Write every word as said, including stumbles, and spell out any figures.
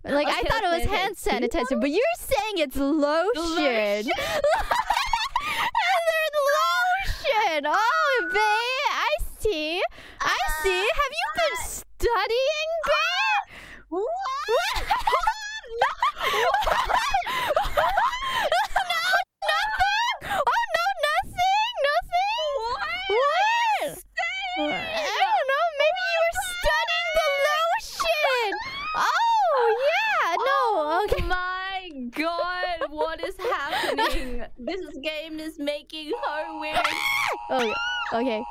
Like, I Okay, thought it was okay, okay. hand sanitizer, but you're saying it's lotion. Lotion. There's lotion. Oh, babe, I see. I see. Have you been studying, babe? What? No, nothing. Oh no, nothing, nothing. What? I don't know. Maybe you were studying the lotion. Oh yeah. No. Okay. Oh my god, what is happening? This game is making her weird. Oh, okay.